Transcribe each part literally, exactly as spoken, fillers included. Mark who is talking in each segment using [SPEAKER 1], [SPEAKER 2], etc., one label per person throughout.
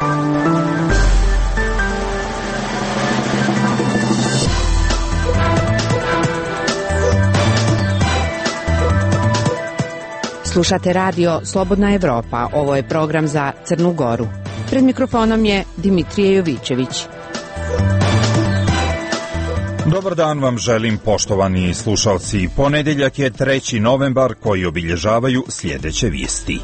[SPEAKER 1] Slušate radio Slobodna Evropa, ovo je program za Crnu Goru. Pred mikrofonom je Dimitrije Jovićević.
[SPEAKER 2] Dobar dan vam želim, poštovani slušalci. Ponedeljak je treći novembar koji obilježavaju sljedeće vijesti.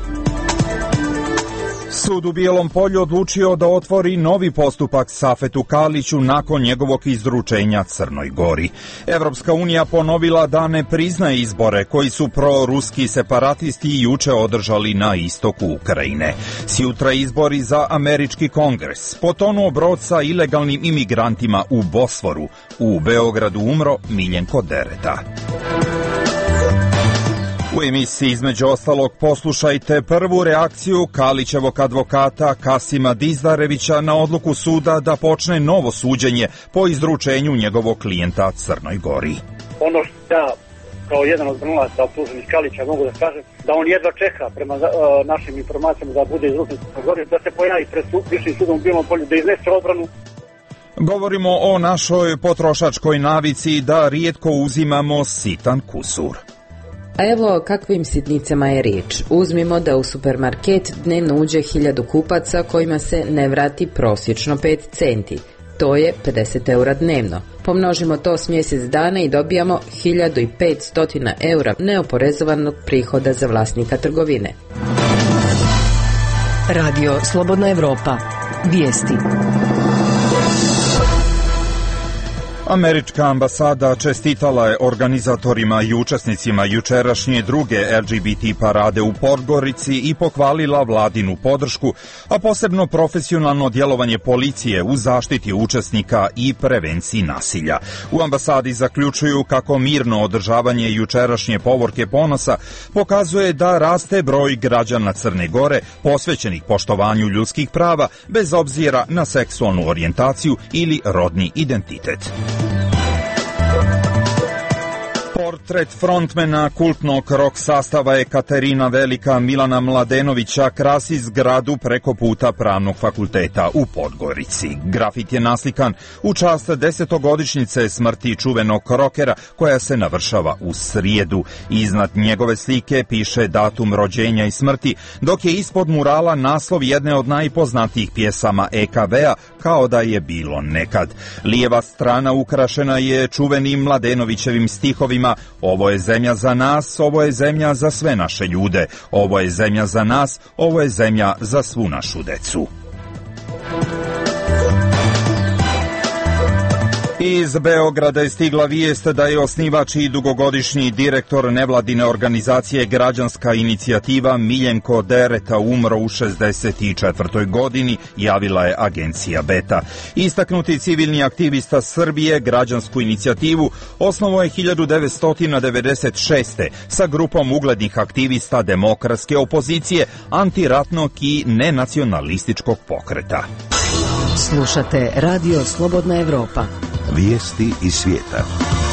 [SPEAKER 2] Sud u Bijelom Polju odlučio da otvori novi postupak Safetu Kaliću nakon njegovog izručenja Crnoj Gori. Evropska unija ponovila da ne priznaje izbore koji su proruski separatisti juče održali na istoku Ukrajine. Sjutra izbori za američki kongres. Potonuo brod sa ilegalnim imigrantima u Bosforu. U Beogradu umro Miljenko Dereta. U emisiji između ostalog poslušajte prvu reakciju Kalićevog advokata Kasima Dizdarevića na odluku suda da počne novo suđenje po izručenju njegovog klijenta Crnoj Gori.
[SPEAKER 3] Ono što ja kao jedan od branilaca optuženih Kalića mogu da kažem da on jedva čeka prema uh, našim informacijama da bude izručen Crnoj Gori, da se pojavi pred višim sudom u Bijelom Polju, da iznese odbranu.
[SPEAKER 2] Govorimo o našoj potrošačkoj navici da rijetko uzimamo sitan kusur.
[SPEAKER 1] A evo o kakvim sitnicama je riječ. Uzmimo da u supermarket dnevno uđe hiljadu kupaca kojima se ne vrati prosječno pet centi. To je pedeset eura dnevno. Pomnožimo to s mjesec dana i dobijamo hiljadu petsto eura neoporezovanog prihoda za vlasnika trgovine.
[SPEAKER 4] Radio Slobodna Evropa. Vijesti.
[SPEAKER 2] Američka ambasada čestitala je organizatorima i učesnicima jučerašnje druge L G B T parade u Podgorici i pohvalila vladinu podršku, a posebno profesionalno djelovanje policije u zaštiti učesnika i prevenciji nasilja. U ambasadi zaključuju kako mirno održavanje jučerašnje povorke ponosa pokazuje da raste broj građana Crne Gore posvećenih poštovanju ljudskih prava bez obzira na seksualnu orijentaciju ili rodni identitet. Portret frontmena kultnog rock sastava Ekaterina Velika Milana Mladenovića krasi zgradu preko puta Pravnog fakulteta u Podgorici. Grafit je naslikan u čast desetogodišnjice smrti čuvenog rokera koja se navršava u srijedu. Iznad njegove slike piše datum rođenja i smrti, dok je ispod murala naslov jedne od najpoznatijih pjesama E K V-a Kao da je bilo nekad. Lijeva strana ukrašena je čuvenim Mladenovićevim stihovima: ovo je zemlja za nas, ovo je zemlja za sve naše ljude, ovo je zemlja za nas, ovo je zemlja za svu našu decu. Iz Beograda je stigla vijest da je osnivač i dugogodišnji direktor nevladine organizacije Građanska inicijativa Miljenko Dereta umro u šezdeset četvrtoj godini, javila je agencija Beta. Istaknuti civilni aktivista Srbije Građansku inicijativu osnovao je hiljadu devetsto devedeset šeste. sa grupom uglednih aktivista demokratske opozicije, antiratnog i nenacionalističkog pokreta.
[SPEAKER 4] Slušate Radio Slobodna Evropa.
[SPEAKER 5] Vijesti iz svijeta.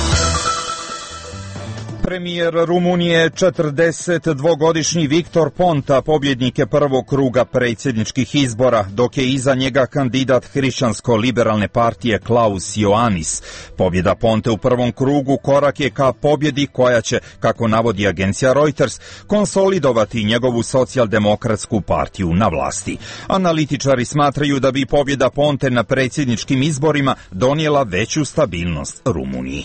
[SPEAKER 2] Premijer Rumunije, četrdesetdvogodišnji Viktor Ponta, pobjednik je prvog kruga predsjedničkih izbora, dok je iza njega kandidat hrišćansko-liberalne partije Klaus Ioannis. Pobjeda Ponte u prvom krugu korak je ka pobjedi koja će, kako navodi agencija Reuters, konsolidovati njegovu socijaldemokratsku partiju na vlasti. Analitičari smatraju da bi pobjeda Ponte na predsjedničkim izborima donijela veću stabilnost Rumuniji.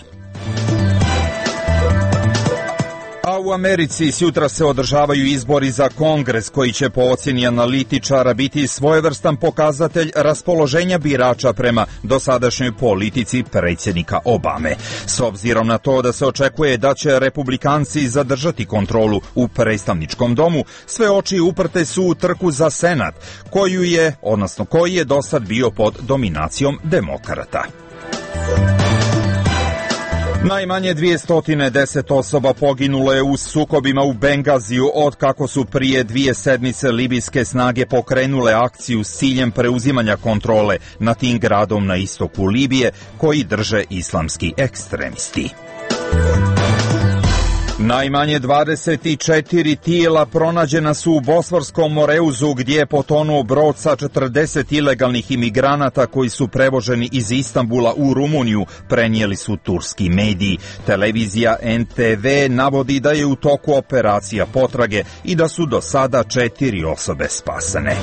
[SPEAKER 2] A u Americi sjutra se održavaju izbori za kongres koji će po ocjeni analitičara biti svojevrstan pokazatelj raspoloženja birača prema dosadašnjoj politici predsjednika Obame. S obzirom na to da se očekuje da će republikanci zadržati kontrolu u predstavničkom domu, sve oči uprte su u trku za Senat, koju je, odnosno koji je dosad bio pod dominacijom demokrata. Najmanje dvjesto deset osoba poginulo je u sukobima u Bengaziju od kako su prije dvije sedmice libijske snage pokrenule akciju s ciljem preuzimanja kontrole nad tim gradom na istoku Libije koji drže islamski ekstremisti. Najmanje dvadeset četiri tijela pronađena su u Bosforskom Moreuzu gdje je potonuo brod sa četrdeset ilegalnih imigranata koji su prevoženi iz Istanbula u Rumuniju, prenijeli su turski mediji. Televizija N T V navodi da je u toku operacija potrage i da su do sada četiri osobe spasene.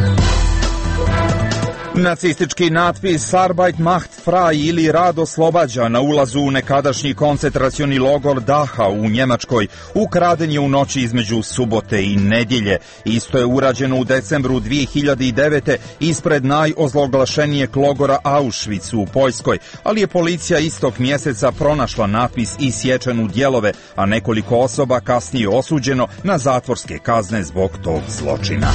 [SPEAKER 2] Nacistički natpis Arbeit macht frei ili rad oslobađa na ulazu u nekadašnji koncentracioni logor Dachau u Njemačkoj ukraden je u noći između subote i nedjelje. Isto je urađeno u decembru dvije hiljade devete. ispred najozloglašenijeg logora Auschwitz u Poljskoj, ali je policija istog mjeseca pronašla natpis i sječen u dijelove, a nekoliko osoba kasnije osuđeno na zatvorske kazne zbog tog zločina.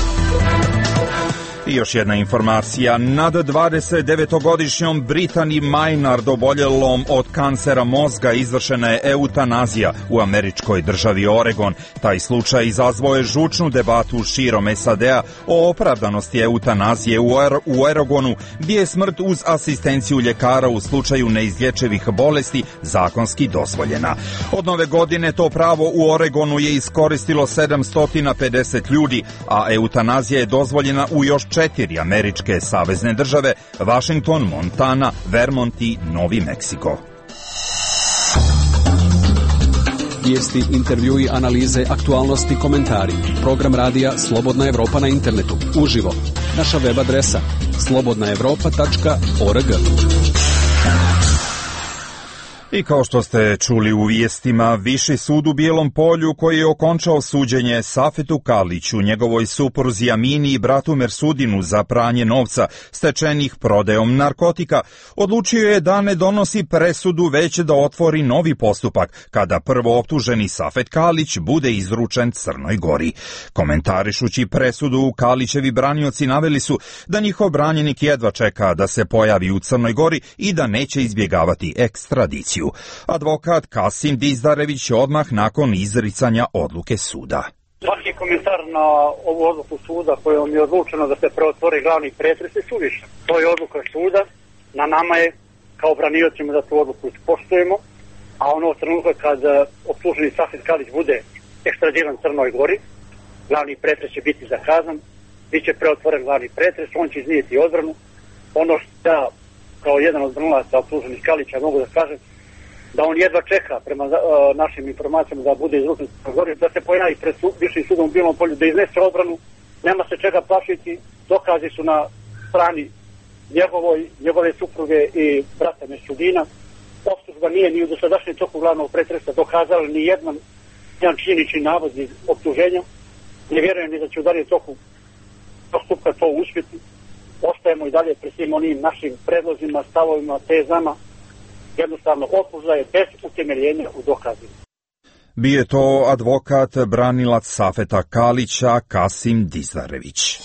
[SPEAKER 2] I još jedna informacija, nad dvadesetdevetogodišnjom Brittany Maynard oboljelom od kancera mozga izvršena je eutanazija u američkoj državi Oregon. Taj slučaj izazvao je žučnu debatu širom S A D-a o opravdanosti eutanazije u, er, u Oregonu, gdje je smrt uz asistenciju ljekara u slučaju neizlječivih bolesti zakonski dozvoljena. Od nove godine to pravo u Oregonu je iskoristilo sedamsto pedeset ljudi, a eutanazija je dozvoljena u još četiri američke savezne države, Washington, Montana, Vermont i Novi Meksiko.
[SPEAKER 6] Vijesti, intervjui, analize, aktualnosti, komentari. Program radija Slobodna Evropa na internetu. Uživo. Naša web adresa slobodna evropa tačka org.
[SPEAKER 2] I kao što ste čuli u vijestima, Viši sud u Bijelom Polju koji je okončao suđenje Safetu Kaliću, njegovoj supruzi Amini i bratu Mersudinu za pranje novca stečenih prodajom narkotika, odlučio je da ne donosi presudu već da otvori novi postupak kada prvo optuženi Safet Kalić bude izručen Crnoj Gori. Komentarišući presudu, Kalićevi branioci naveli su da njihov branjenik jedva čeka da se pojavi u Crnoj Gori i da neće izbjegavati ekstradiciju. Advokat Kasim Dizdarević odmah nakon izricanja odluke suda.
[SPEAKER 3] Svaki komentar na ovu odluku suda kojom je odlučeno da se preotvori glavni pretres je suvišan. To je odluka suda, na nama je kao braniocima da tu odluku ispoštujemo, a ono trenutka kad optuženi Safet Kalić bude ekstradiran Crnoj Gori, glavni pretres će biti zakazan, bit će preotvoren glavni pretres, on će iznijeti odbranu. Ono što ja kao jedan od branilaca optuženih Kalića mogu da kažem, da on jedva čeka prema uh, našim informacijama da bude izručen Crnoj Gori, da se pojavi pred su, višim sudom u Bijelom Polju, da iznese odbranu, nema se čega plašiti, dokazi su na strani njegovoj, njegove supruge i brata Mersudina. Optužba nije ni u dosadašnjem toku glavnog pretresa dokazala ni jedan, jedan činjenični navod iz optuženja. Ne vjerujem ni da će u daljem toku postupka to uspjeti. Ostajemo i dalje pred svim onim našim predlozima, stavovima, tezama. Jednostavno optužba je bez utemeljenja u dokazima.
[SPEAKER 2] Bio je to advokat branilac Safeta Kalića Kasim Dizdarević.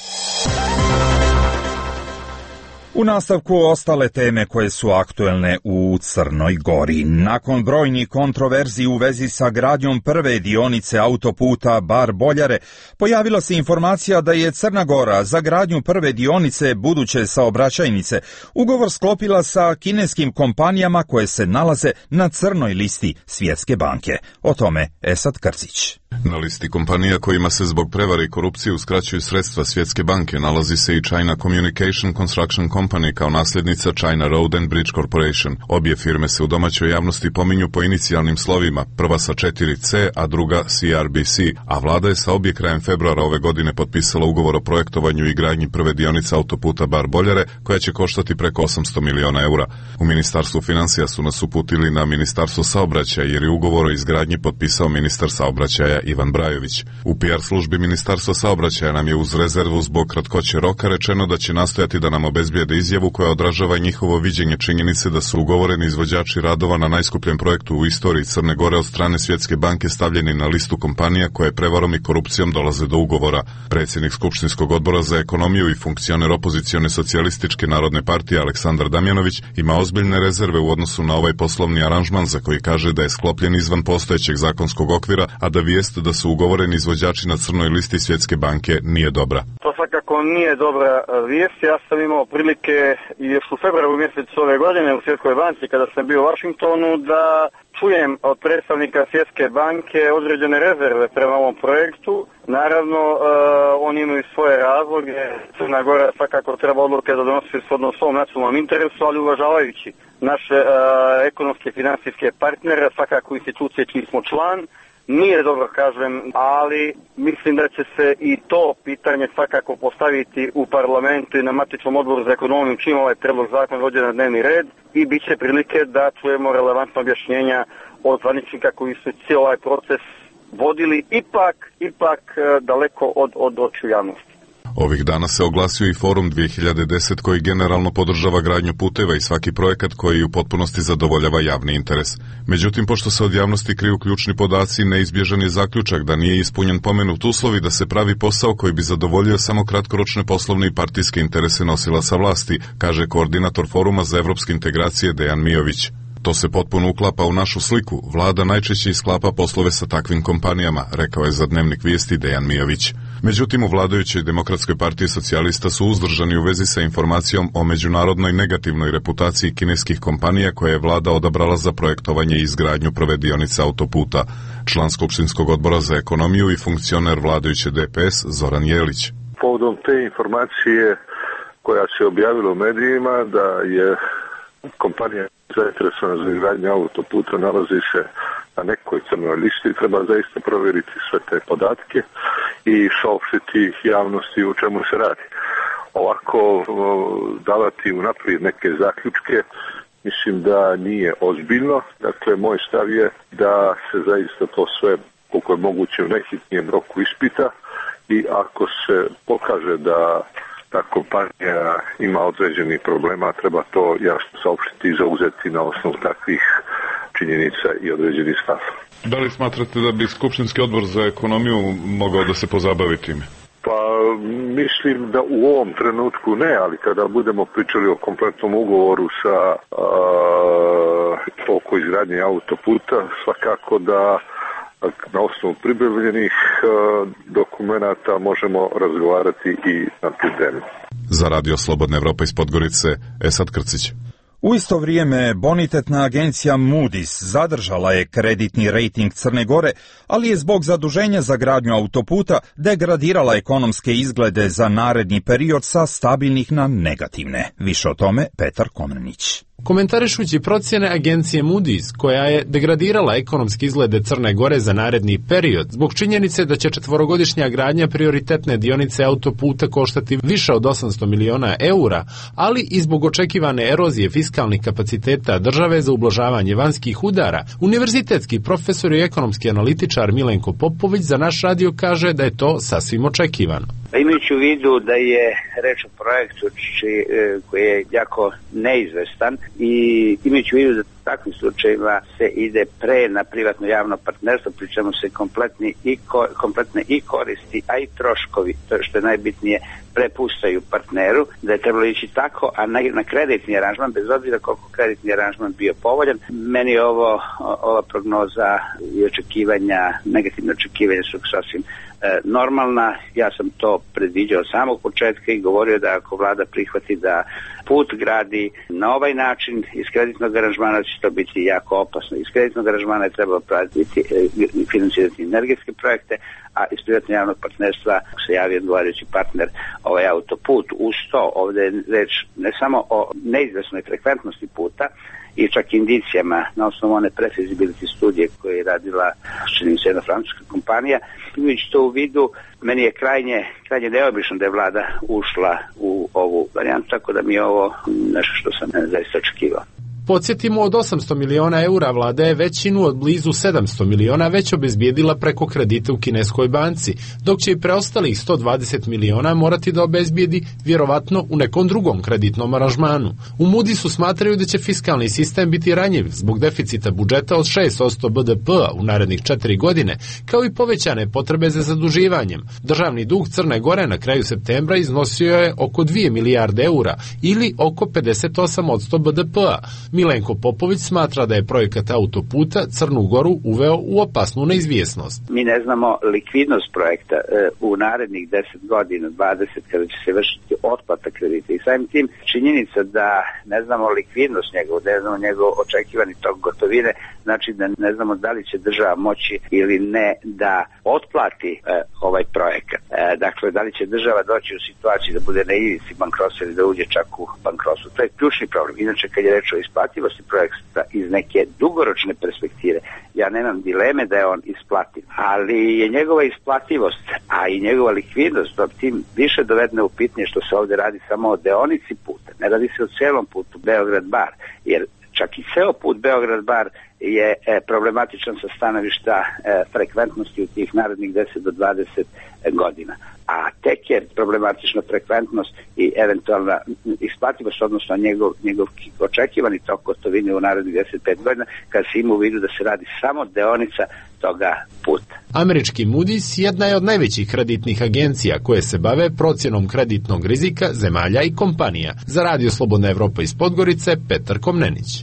[SPEAKER 2] U nastavku ostale teme koje su aktuelne u Crnoj Gori. Nakon brojnih kontroverzi u vezi sa gradnjom prve dionice autoputa Bar-Boljare, pojavila se informacija da je Crna Gora za gradnju prve dionice buduće saobraćajnice ugovor sklopila sa kineskim kompanijama koje se nalaze na crnoj listi Svjetske banke. O tome Esad Krcić.
[SPEAKER 7] Na listi kompanija kojima se zbog prevare i korupcije uskraćuju sredstva Svjetske banke nalazi se i China Communication Construction Company kao nasljednica China Road and Bridge Corporation. Obje firme se u domaćoj javnosti pominju po inicijalnim slovima, prva sa četiri C, a druga C R B C, a vlada je sa obje krajem februara ove godine potpisala ugovor o projektovanju i gradnji prve dionice autoputa Bar-Boljare, koja će koštati preko osamsto miliona eura. U Ministarstvu financija su nas uputili na Ministarstvo saobraćaja jer je ugovor o izgradnji potpisao ministar saobraćaja Ivan Brajović. U P R službi Ministarstva saobraćaja nam je uz rezervu zbog kratkoće roka rečeno da će nastojati da nam obezbijede izjavu koja odražava njihovo viđenje činjenice da su ugovoreni izvođači radova na najskupljem projektu u istoriji Crne Gore od strane Svjetske banke stavljeni na listu kompanija koje prevarom i korupcijom dolaze do ugovora. Predsjednik Skupštinskog odbora za ekonomiju i funkcioner opozicione socijalističke narodne partije Aleksandar Damjanović ima ozbiljne rezerve u odnosu na ovaj poslovni aranžman za koji kaže da je sklopljen izvan postojećeg zakonskog okvira, a da vijest da su ugovoreni izvođači na crnoj listi Svjetske banke nije dobra.
[SPEAKER 8] To svakako
[SPEAKER 3] svakako nije dobra vijest. Ja sam imao prilike još u februaru mjesecu ove godine u Svjetskoj banci kada sam bio u Washingtonu da čujem od predstavnika Svjetske banke određene rezerve prema ovom projektu. Naravno, uh, oni imaju svoje razloge. Crna Gora svakako treba odluke da donosi shodno svom nacionalnom interesu, ali uvažavajući naše uh, ekonomske i financijske partnere, svakako institucije čiji smo član. Nije dobro, kažem, ali mislim da će se i to pitanje svakako postaviti u parlamentu i na matičnom odboru za ekonomiju čim ovaj predlog zakona dođe na dnevni red i bit će prilike da čujemo relevantno objašnjenja od zvaničnika koji su cijeli ovaj proces vodili ipak, ipak daleko od, od očiju javnosti.
[SPEAKER 7] Ovih dana se oglasio i Forum dvije hiljade deset koji generalno podržava gradnju puteva i svaki projekat koji u potpunosti zadovoljava javni interes. Međutim, pošto se od javnosti kriju ključni podaci, neizbježan je zaključak da nije ispunjen pomenut uslovi da se pravi posao koji bi zadovoljio samo kratkoročne poslovne i partijske interese nosilaca vlasti, kaže koordinator Foruma za evropske integracije Dejan Mijović. To se potpuno uklapa u našu sliku. Vlada najčešće isklapa poslove sa takvim kompanijama, rekao je za Dnevnik vijesti Dejan Mijović. Međutim, u vladajućoj Demokratskoj partiji socijalista su uzdržani u vezi sa informacijom o međunarodnoj negativnoj reputaciji kineskih kompanija koje je vlada odabrala za projektovanje i izgradnju provedionica autoputa. Član Skupštinskog odbora za ekonomiju i funkcioner vladajuće D P S Zoran Jelić.
[SPEAKER 8] Povodom te informacije koja se objavila u medijima da je kompanija zainteresovana za izgradnju autoputa nalazi se na nekoj crnoj listi, treba zaista provjeriti sve te podatke i saopštiti javnosti u čemu se radi. Ovako davati unaprijed neke zaključke mislim da nije ozbiljno. Dakle, moj stav je da se zaista to sve koliko je moguće u najhitnijem roku ispita i ako se pokaže da ta kompanija ima određenih problema, treba to jasno saopštiti i zauzeti na osnovu takvih činjenica i određenih stav.
[SPEAKER 7] Da li smatrate da bi Skupštinski odbor za ekonomiju mogao da se pozabavi time?
[SPEAKER 8] Pa mislim da u ovom trenutku ne, ali kada budemo pričali o kompletnom ugovoru sa a, oko izgradnje autoputa, svakako da na osnovu pribavljenih dokumenata možemo razgovarati i na tu temu.
[SPEAKER 7] Za Radio Slobodna Evropa iz Podgorice, Esad Krcić.
[SPEAKER 2] U isto vrijeme bonitetna agencija Moody's zadržala je kreditni rejting Crne Gore, ali je zbog zaduženja za gradnju autoputa degradirala ekonomske izglede za naredni period sa stabilnih na negativne. Više o tome Petar Komrenić.
[SPEAKER 9] Komentarišući procjene agencije Moody's, koja je degradirala ekonomski izglede Crne Gore za naredni period, zbog činjenice da će četvorogodišnja gradnja prioritetne dionice autoputa koštati više od osamsto miliona eura, ali i zbog očekivane erozije fiskalnih kapaciteta države za ublažavanje vanjskih udara, univerzitetski profesor i ekonomski analitičar Milenko Popović za naš radio kaže da je to sasvim očekivano.
[SPEAKER 10] Imajući u vidu da je reč o projektu či, koji je jako neizvestan i imajući u vidu da u takvim slučajevima se ide pre na privatno javno partnerstvo, pri čemu se kompletni i ko, kompletne i koristi, a i troškovi, to što je najbitnije, prepustaju partneru, da je trebalo ići tako, a na, na kreditni aranžman, bez obzira koliko kreditni aranžman bio povoljan, meni je ovo, ova prognoza i očekivanja, negativne očekivanja su sasvim e, normalna. Ja sam to predviđao od samog početka i govorio da ako vlada prihvati da put gradi na ovaj način iz kreditnog aranžmana će to biti jako opasno. Iz kreditnog aranžmana je trebalo pratiti i financirati energetske projekte, a iz privatno javnog partnerstva se javi odgovarajući partner ovaj autoput. Uz to ovdje je reč ne samo o neizvesnoj frekventnosti puta i čak indicijama na osnovu one pre-feasibility studije koje je radila čini mi se jedna francuska kompanija. Imajući to u vidu, meni je krajnje, krajnje neobično da je vlada ušla u ovu varijantu, tako da mi je ovo nešto što sam zaista očekivao.
[SPEAKER 9] Podsjetimo, od osamsto miliona eura vlada je većinu od blizu sedamsto miliona već obezbijedila preko kredita u kineskoj banci, dok će i preostalih sto dvadeset miliona morati da obezbijedi vjerovatno u nekom drugom kreditnom aranžmanu. U Moody'su smatraju da će fiskalni sistem biti ranjiv zbog deficita budžeta od šest posto B D P-a u narednih četiri godine, kao i povećane potrebe za zaduživanjem. Državni dug Crne Gore na kraju septembra iznosio je oko dvije milijarde eura ili oko pedeset osam posto B D P-a. Milenko Popović smatra da je projekat autoputa Crnu Goru uveo u opasnu neizvjesnost.
[SPEAKER 10] Mi ne znamo likvidnost projekta e, u narednih deset godina, dvadeset, kada će se vršiti otplata kredita. I samim tim činjenica da ne znamo likvidnost njegov, da ne znamo njegov očekivani tok gotovine, znači da ne znamo da li će država moći ili ne da otplati e, ovaj projekat. E, dakle, da li će država doći u situaciju da bude na ivici bankrotstva ili da uđe čak u bankrotstvo. To je ključni problem. Inače, kad je reč o isplativosti projekta iz neke dugoročne perspektive, ja nemam dileme da je on isplativ, ali je njegova isplativost, a i njegova likvidnost, tim više dovedne u pitanje što se ovdje radi samo o deonici puta. Ne radi se o celom putu Beograd-Bar, jer čak i ceo put Beograd-Bar je e, problematičan sa stanovišta e, frekventnosti u tih narednih deset do dvadeset godina. A tek je problematična frekventnost i eventualna isplativost, odnosno njegov, njegov očekivani tok gotovine u narednih deset do pet godina, kad se ima u vidu da se radi samo deonica toga puta.
[SPEAKER 9] Američki Moody's jedna je od najvećih kreditnih agencija koje se bave procjenom kreditnog rizika zemalja i kompanija. Za Radio Slobodna Evropa iz Podgorice, Petar Komnenić.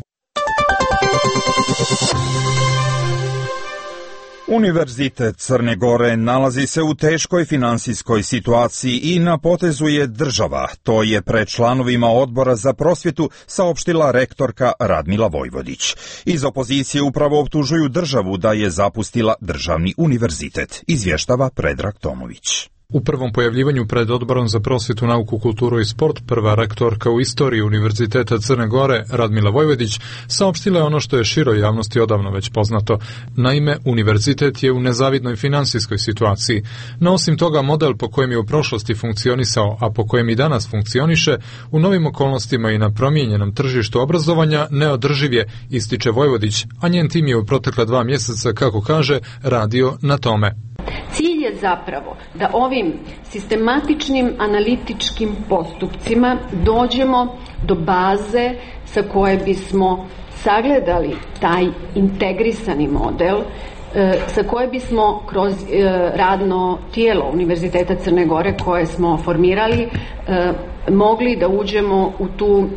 [SPEAKER 2] Univerzitet Crne Gore nalazi se u teškoj finansijskoj situaciji i na potezu je država. To je pred članovima odbora za prosvjetu saopštila rektorka Radmila Vojvodić. Iz opozicije upravo optužuju državu da je zapustila državni univerzitet, izvještava Predrag Tomović.
[SPEAKER 11] U prvom pojavljivanju pred odborom za prosvjetu, nauku, kulturu i sport, prva rektorka u istoriji Univerziteta Crne Gore, Radmila Vojvodić, saopštila je ono što je široj javnosti odavno već poznato. Naime, univerzitet je u nezavidnoj finansijskoj situaciji. No osim toga, model po kojem je u prošlosti funkcionisao, a po kojem i danas funkcioniše, u novim okolnostima i na promijenjenom tržištu obrazovanja neodrživ je, ističe Vojvodić, a njen tim je u protekla dva mjeseca, kako kaže, radio na tome.
[SPEAKER 12] Cilj je zapravo da ovim sistematičnim analitičkim postupcima dođemo do baze sa koje bismo sagledali taj integrisani model, sa koje bismo kroz radno tijelo Univerziteta Crne Gore koje smo formirali mogli da uđemo u tu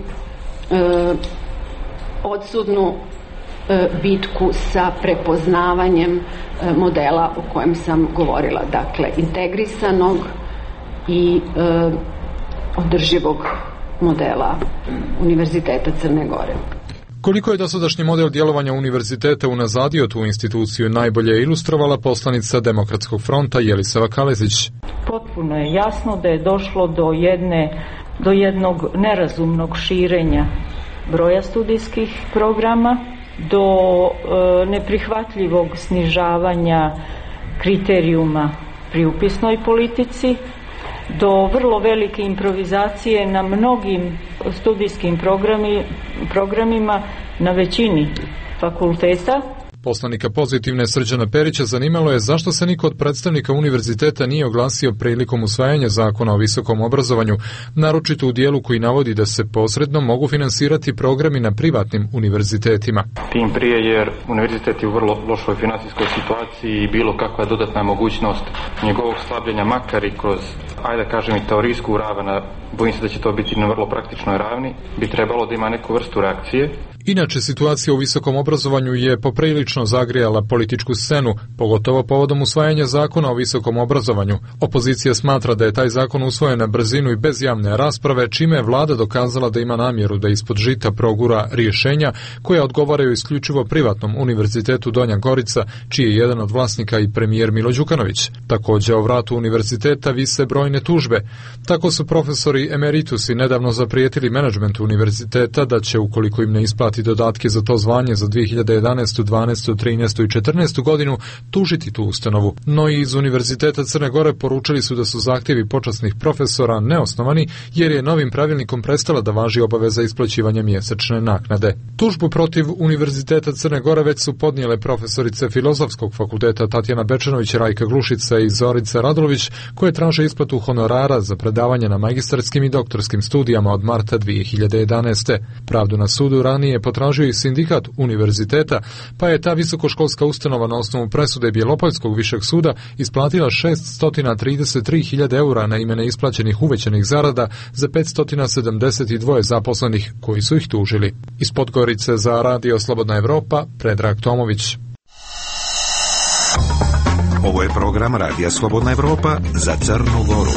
[SPEAKER 12] odsudnu bitku sa prepoznavanjem modela o kojem sam govorila, dakle integrisanog i e, održivog modela Univerziteta Crne Gore.
[SPEAKER 11] Koliko je dosadašnji model djelovanja univerziteta unazadio tu instituciju, najbolje je ilustrovala poslanica Demokratskog fronta Jelisava Kalezić.
[SPEAKER 13] Potpuno je jasno da je došlo do jedne do jednog nerazumnog širenja broja studijskih programa, do e, neprihvatljivog snižavanja kriterijuma pri upisnoj politici, do vrlo velike improvizacije na mnogim studijskim programi, programima na većini fakulteta.
[SPEAKER 11] Poslanika Pozitivne Srđana Perića zanimalo je zašto se niko od predstavnika univerziteta nije oglasio prilikom usvajanja zakona o visokom obrazovanju, naročito u dijelu koji navodi da se posredno mogu finansirati programi na privatnim univerzitetima.
[SPEAKER 14] Tim prije jer univerzitet je u vrlo lošoj finansijskoj situaciji i bilo kakva dodatna mogućnost njegovog slabljenja, makar i kroz, ajde da kažem, i teorijsku ravan, bojim se da će to biti na vrlo praktičnoj ravni, bi trebalo da ima neku vrstu reakcije.
[SPEAKER 11] Inače, situacija u visokom obrazovanju je poprilično zagrijala političku scenu, pogotovo povodom usvajanja zakona o visokom obrazovanju. Opozicija smatra da je taj zakon usvojen na brzinu i bez javne rasprave, čime je vlada dokazala da ima namjeru da ispod žita progura rješenja koja odgovaraju isključivo privatnom univerzitetu Donja Gorica, čiji je jedan od vlasnika i premijer Milo Đukanović. Također o vratu univerziteta vise brojne tužbe. Tako su profesori emeritusi nedavno zaprijetili menadžmentu univerziteta da će, ukoliko im ne isplati dodatke za to zvanje za dvije hiljade jedanaestu, dvanaestu, trinaestu i četrnaestu godinu, tužiti tu ustanovu. No i iz Univerziteta Crne Gore poručili su da su zahtjevi počasnih profesora neosnovani, jer je novim pravilnikom prestala da važi obaveza isplaćivanja mjesečne naknade. Tužbu protiv Univerziteta Crne Gore već su podnijele profesorice Filozofskog fakulteta Tatjana Bečanović, Rajka Glušica i Zorica Radlović, koje traže isplatu isplatu honorara za predavanje na magistarskim i doktorskim studijama od marta dvije hiljade jedanaeste. Pravdu na sudu ranije potražio i sindikat univerziteta, pa je ta visokoškolska ustanova na osnovu presude Bjelopoljskog višeg suda isplatila šeststo trideset tri hiljade eura na ime neisplaćenih uvećanih zarada za petsto sedamdeset dva zaposlenih koji su ih tužili. Iz Podgorice za Radio Slobodna Evropa, Predrag Tomović.
[SPEAKER 5] Ovo je program Radija Slobodna Evropa za Crnu Goru.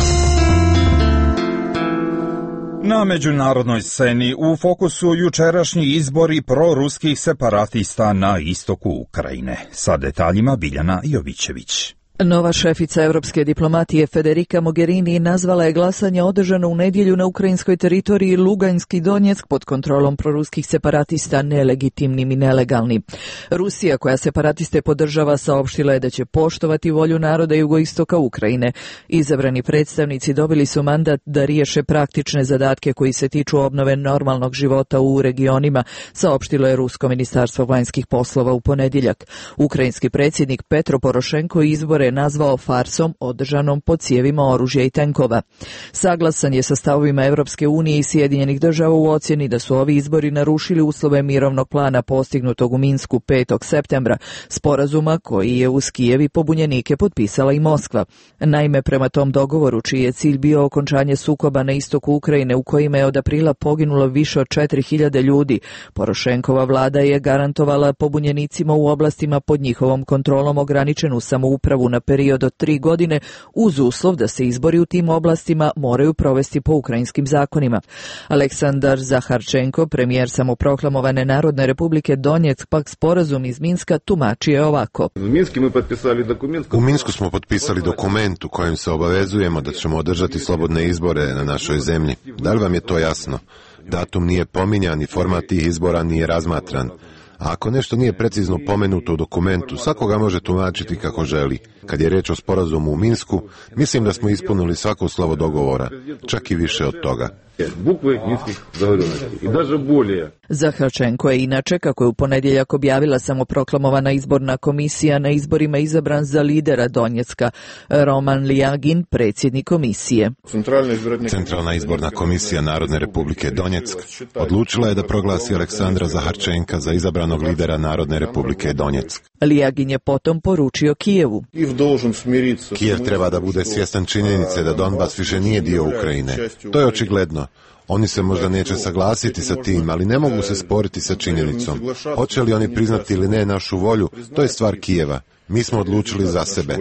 [SPEAKER 2] Na međunarodnoj sceni u fokusu jučerašnji izbori proruskih separatista na istoku Ukrajine. Sa detaljima Biljana Jovićević.
[SPEAKER 15] Nova šefica europske diplomatije Federica Mogherini nazvala je glasanje održano u nedjelju na ukrajinskoj teritoriji Lugansk i Donjeck pod kontrolom proruskih separatista nelegitimnim i nelegalnim. Rusija, koja separatiste podržava, saopštila je da će poštovati volju naroda jugoistoka Ukrajine. Izabrani predstavnici dobili su mandat da riješe praktične zadatke koji se tiču obnove normalnog života u regionima, saopštilo je Rusko ministarstvo vanjskih poslova u ponedjeljak. Ukrajinski predsjednik Petro Porošenko izbore nazvao farsom održanom pod cijevima oružja i tenkova. Saglasan je sa stavovima Evropske unije i Sjedinjenih država u ocjeni da su ovi izbori narušili uslove mirovnog plana postignutog u Minsku petog septembra, sporazuma koji je uz Kijev i pobunjenike potpisala i Moskva. Naime, prema tom dogovoru, čiji je cilj bio okončanje sukoba na istoku Ukrajine u kojima je od aprila poginulo više od četiri hiljade ljudi, Porošenkova vlada je garantovala pobunjenicima u oblastima pod njihovom kontrolom ograničenu samoupravu na period od tri godine uz uslov da se izbori u tim oblastima moraju provesti po ukrajinskim zakonima. Aleksandar Zaharčenko, premijer samoproklamovane Narodne republike Donjeck, pak sporazum iz Minska tumači je ovako.
[SPEAKER 16] U Minsku smo potpisali dokument u kojem se obavezujemo da ćemo održati slobodne izbore na našoj zemlji. Da li vam je to jasno? Datum nije pominjan i format tih izbora nije razmatran. A ako nešto nije precizno pomenuto u dokumentu, svakoga može tumačiti kako želi. Kad je riječ o sporazumu u Minsku, mislim da smo ispunili svako slovo dogovora, čak i više od toga.
[SPEAKER 15] Zaharčenko je inače, kako je u ponedjeljak objavila samoproklamovana izborna komisija, na izborima izabran za lidera Donjecka. Roman Lijagin, predsjednik komisije.
[SPEAKER 16] Centralna izborna komisija Narodne republike Donjeck odlučila je da proglasi Aleksandra Zaharčenka za izabranog lidera Narodne republike Donjeck.
[SPEAKER 15] Lijagin je potom poručio Kijevu.
[SPEAKER 16] Kijev treba da bude svjestan činjenice da Donbas više nije dio Ukrajine. To je očigledno. Oni se možda neće saglasiti sa tim, ali ne mogu se sporiti sa činjenicom. Hoće li oni priznati ili ne našu volju, to je stvar Kijeva. Mi smo odlučili za sebe.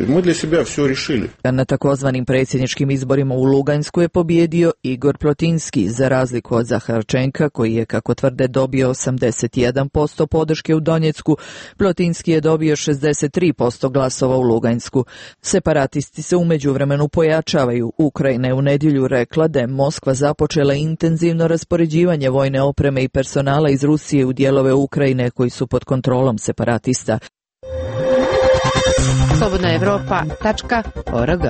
[SPEAKER 15] Na takozvanim predsjedničkim izborima u Lugansku je pobjedio Igor Plotinski, za razliku od Zaharčenka, koji je, kako tvrde, dobio osamdeset jedan posto podrške u Donjecku. Plotinski je dobio šezdeset tri posto glasova u Lugansku. Separatisti se u međuvremenu pojačavaju. Ukrajina je u nedjelju rekla da je Moskva započela intenzivno raspoređivanje vojne opreme i personala iz Rusije u dijelove Ukrajine koji su pod kontrolom separatista.
[SPEAKER 17] slobodna evropa tačka org.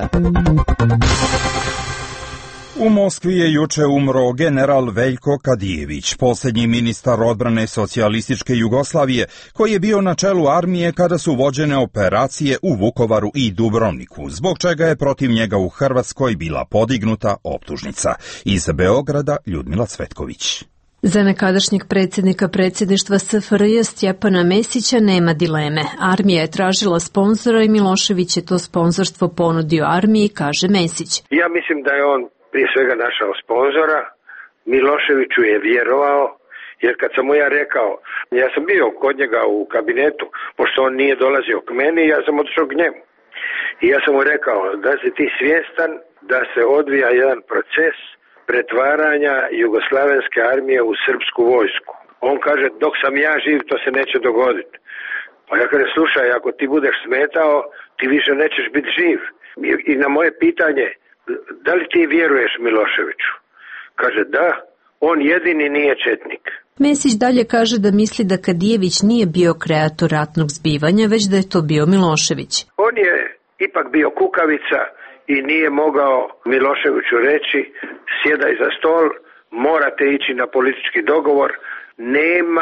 [SPEAKER 2] U Moskvi je juče umro general Veljko Kadijević, posljednji ministar odbrane socijalističke Jugoslavije, koji je bio na čelu armije kada su vođene operacije u Vukovaru i Dubrovniku, zbog čega je protiv njega u Hrvatskoj bila podignuta optužnica. Iz Beograda Ljudmila Cvetković.
[SPEAKER 18] Za nekadašnjeg predsjednika predsjedništva S F R J Stjepana Mesića nema dileme. Armija je tražila sponzora i Milošević je to sponzorstvo ponudio armiji, kaže Mesić.
[SPEAKER 19] Ja mislim da je on prije svega našao sponzora, Miloševiću je vjerovao, jer kad sam mu ja rekao, ja sam bio kod njega u kabinetu, pošto on nije dolazio k meni, ja sam otišao k njemu. I ja sam mu rekao da si ti svjestan da se odvija jedan proces pretvaranja jugoslavenske armije u srpsku vojsku. On kaže, dok sam ja živ, to se neće dogoditi. Pa ja kaže, slušaj, ako ti budeš smetao, ti više nećeš biti živ. I na moje pitanje, da li ti vjeruješ Miloševiću? Kaže, da, on jedini nije četnik.
[SPEAKER 18] Mesić dalje kaže da misli da Kadijević nije bio kreator ratnog zbivanja, već da je to bio Milošević.
[SPEAKER 19] On je ipak bio kukavica i nije mogao Miloševiću reći, sjedaj za stol, morate ići na politički dogovor, nema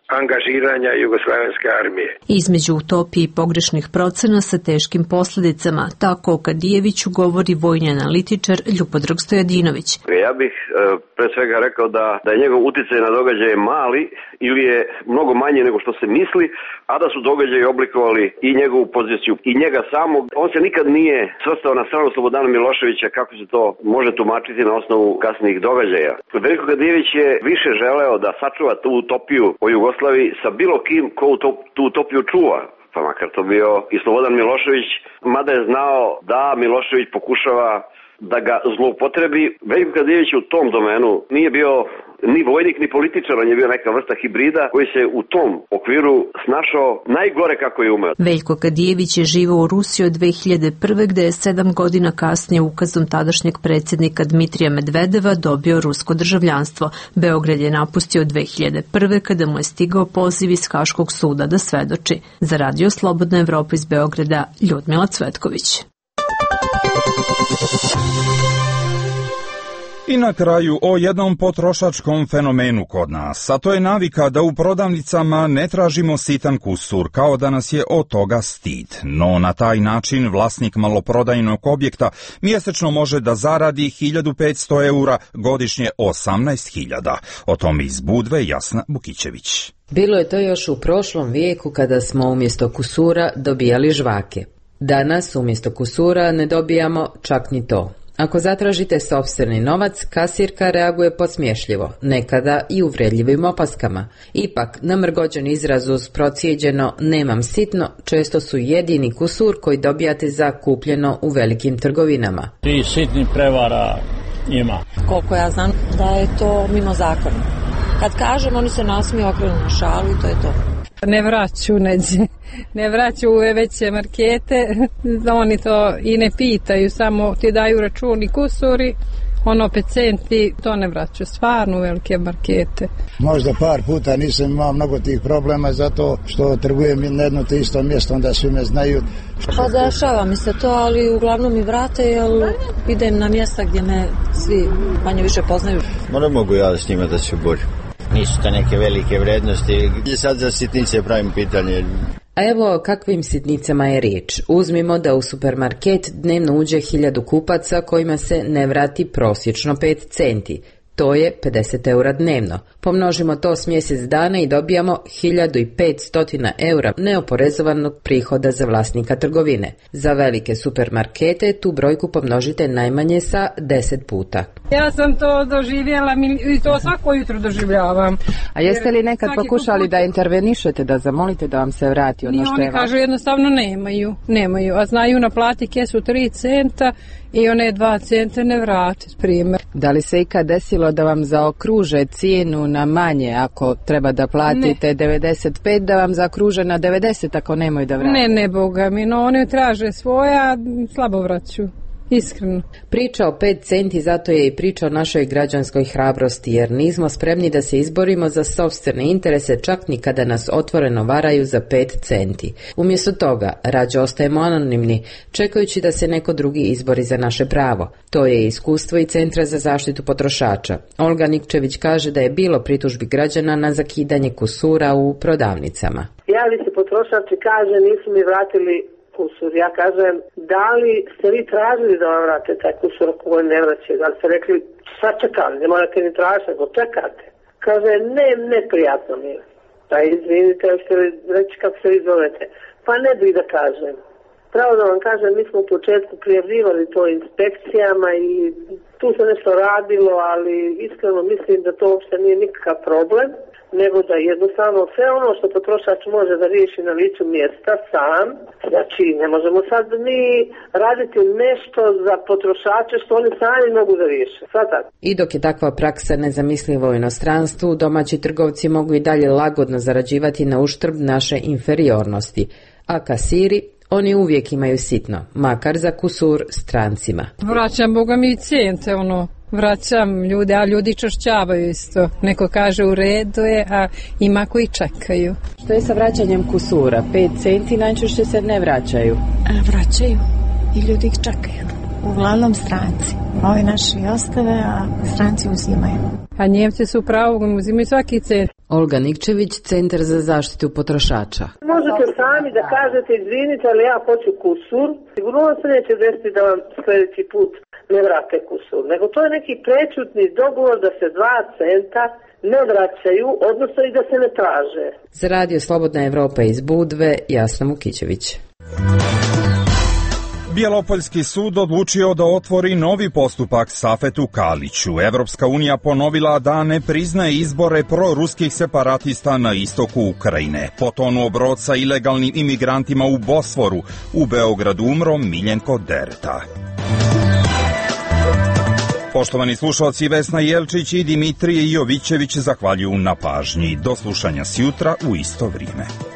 [SPEAKER 19] angažiranja Jugoslavenske armije.
[SPEAKER 18] Između utopije i pogrešnih procena sa teškim posljedicama, tako o Kadijeviću govori vojni analitičar Ljupodrag Stojadinović.
[SPEAKER 20] Ja bih e, pre svega rekao da, da je njegov uticaj na događaje mali ili je mnogo manje nego što se misli, a da su događaji oblikovali i njegovu poziciju i njega samog. On se nikad nije svrstao na stranu Slobodana Miloševića, kako se to može tumačiti na osnovu kasnijih događaja. Veljko Kadijević je više želeo da sačuva tu utopiju o Jugoslaviji sa bilo kim ko tu utopiju čuva, pa makar to bio i Slobodan Milošević, mada je znao da Milošević pokušava da ga zloupotrebi. Veljko Kadijević u tom domenu nije bio ni vojnik ni političar, on je bio neka vrsta hibrida koji se u tom okviru snašao najgore kako je umeo.
[SPEAKER 18] Veljko Kadijević je živao u Rusiji od dve hiljade prve. gde je sedam godina kasnije ukazom tadašnjeg predsjednika Dmitrija Medvedeva dobio rusko državljanstvo. Beograd je napustio dve hiljade prve. kada mu je stigao poziv iz Haškog suda da svedoči. Za Radio Slobodna Evropa iz Beograda, Ljudmila Cvetković.
[SPEAKER 2] I na kraju o jednom potrošačkom fenomenu kod nas, a to je navika da u prodavnicama ne tražimo sitan kusur, kao da nas je od toga stid. No na taj način vlasnik maloprodajnog objekta mjesečno može da zaradi hiljadu petsto eura, godišnje osamnaest hiljada. O tome iz Budve Jasna Bukićević.
[SPEAKER 1] Bilo je to još u prošlom vijeku kada smo umjesto kusura dobijali žvake. Danas umjesto kusura ne dobijamo čak ni to. Ako zatražite sopstveni novac, kasirka reaguje podsmješljivo, nekada i uvredljivim opaskama. Ipak, namrgođen izraz uz procijeđeno nemam sitno često su jedini kusur koji dobijate za kupljeno u velikim trgovinama.
[SPEAKER 21] Ti sitni prevara ima.
[SPEAKER 22] Koliko ja znam da je to mimo zakona. Kad kažem, oni se nasmiju, okrenu na šalu i to je to.
[SPEAKER 23] Ne vraću neđe, ne vraću u veće markete, oni to i ne pitaju, samo ti daju račun i kusuri, ono pet centi, to ne vraću, stvarno u velike markete.
[SPEAKER 24] Možda par puta nisam imao mnogo tih problema zato što trgujem na jedno te isto mjesto, onda svi me znaju.
[SPEAKER 22] Pa dešava mi se to, ali uglavnom mi vrate, jer idem na mjesta gdje me svi manje više poznaju.
[SPEAKER 25] Ma ne mogu ja s njima da se borim. Nisu to neke velike vrednosti. Sad za sitnice pravim pitanje.
[SPEAKER 1] A evo o kakvim sitnicama je riječ. Uzmimo da u supermarket dnevno uđe hiljadu kupaca kojima se ne vrati prosječno pet centi. To je pedeset eura dnevno. Pomnožimo to s mjesec dana i dobijamo hiljadu petsto eura neoporezovanog prihoda za vlasnika trgovine. Za velike supermarkete tu brojku pomnožite najmanje sa deset puta.
[SPEAKER 23] Ja sam to doživjela i to svako jutro doživljavam.
[SPEAKER 26] A jeste li nekad pokušali da intervenišete, da zamolite da vam se vrati ono što je
[SPEAKER 23] vaš? Oni kažu jednostavno nemaju, nemaju, a znaju naplatiti kesu tri centa i one dva centa ne vrati, primjer.
[SPEAKER 26] Da li se ikad desilo da vam zaokruže cijenu na manje ako treba da platite ne. devedeset pet, da vam zaokruže na devedeset ako nemoj da vrati?
[SPEAKER 23] Ne, ne, boga mi, no one traže svoja, slabo vraću. Iskreno.
[SPEAKER 1] Priča o pet centi zato je i priča o našoj građanskoj hrabrosti, jer nismo spremni da se izborimo za sopstvene interese čak ni kada nas otvoreno varaju za pet centi. Umjesto toga, rađe ostajemo anonimni, čekajući da se neko drugi izbori za naše pravo. To je iskustvo i Centra za zaštitu potrošača. Olga Nikčević kaže da je bilo pritužbi građana na zakidanje kusura u prodavnicama.
[SPEAKER 27] Javi se potrošač i kaže nisu mi vratili kusur. Ja kažem, da li ste vi tražili da vam vrate taj kusur ako ga ne vraćaju? Da li ste rekli, šta čekali, ne morate ni tražiti, nego čekate? Kaže, ne, neprijatno mi je. Pa izvinite, ćete reći kako se vi zovete. Pa ne bih da kažem. Pravo da vam kažem, mi smo u početku prijavljivali to inspekcijama i tu se nešto radilo, ali iskreno mislim da to uopšte nije nikakav problem, nego da jednostavno sve ono što potrošač može da riješi na licu mjesta sam, znači ne možemo sad mi raditi nešto za potrošače što oni sami mogu da riješe. Sada.
[SPEAKER 1] I dok je takva praksa nezamisliva u inostranstvu, domaći trgovci mogu i dalje lagodno zarađivati na uštrb naše inferiornosti, a kasiri, oni uvijek imaju sitno, makar za kusur strancima.
[SPEAKER 23] Vraćam, boga mi, cente, ono, vraćam ljude, a ljudi čašćavaju isto. Neko kaže u redu je, a ima koji čekaju.
[SPEAKER 26] Što je sa vraćanjem kusura? pet centi najčešće se ne vraćaju.
[SPEAKER 22] A, vraćaju i ljudi ih čekaju. Uglavnom stranci. Ovi naši ostave, a stranci uzimaju.
[SPEAKER 23] A Njemci su pravo, uzimaju svaki cent.
[SPEAKER 1] Olga Nikčević, Centar za zaštitu potrošača.
[SPEAKER 27] Možete sami da kažete, izvinite, ali ja hoću kusur. Sigurno vam se neće desiti da vam sljedeći put ne vrate kusur. Nego to je neki prečutni dogovor da se dva centa ne vraćaju, odnosno i da se ne traže.
[SPEAKER 1] Za radio Slobodna Evropa iz Budve, Jasna Mukićević.
[SPEAKER 2] Bjelopoljski sud odlučio da otvori novi postupak Safetu Kaliću. Evropska unija ponovila da ne priznaje izbore proruskih separatista na istoku Ukrajine. Potonuo brod sa ilegalnim imigrantima u Bosforu. U Beogradu umro Miljenko Dereta. Poštovani slušalci, Vesna Jelčić i Dimitrije Jovićević zahvaljuju na pažnji. Do slušanja sjutra u isto vrijeme.